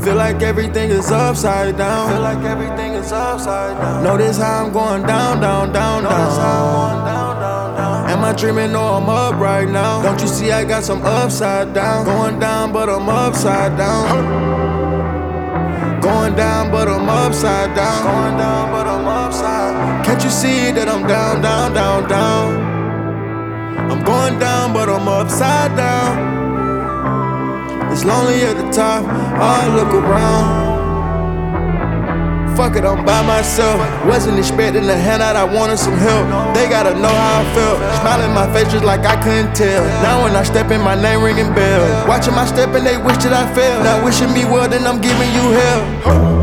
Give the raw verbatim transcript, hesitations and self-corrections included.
Feel like everything is upside down. Feel like everything is upside down. Notice how I'm going down, down, down, Notice down. How I'm going down, down, down. Am I dreaming? No, I'm up right now. Don't you see I got some upside down? Going down, but I'm upside down. Going down, but I'm upside down. Going down, but I'm upside. Can't you see that I'm down, down, down, down? I'm going down, but I'm upside down. It's lonely at the top, I look around. Fuck it, I'm by myself. Wasn't expecting a handout, I wanted some help. They gotta know how I felt. Smiling my face just like I couldn't tell. Now when I step in, my name ringing bell. Watching my step and they wish that I failed. Now wishing me well, then I'm giving you hell.